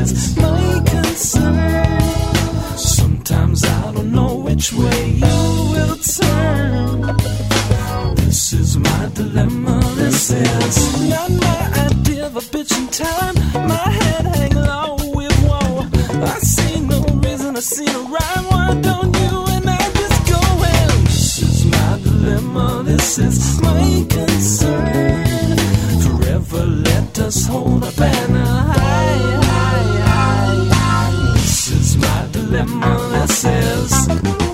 is my concern. Sometimes I don't know which way you will turn. This is my dilemma, this is not my idea of a bitchin' time. My head hang low with woe. I see no reason, I see no rhyme. Why don't you and I just go and this is my dilemma, this is my concern. Forever let us hold a banner high, high, high. This is my dilemma, this is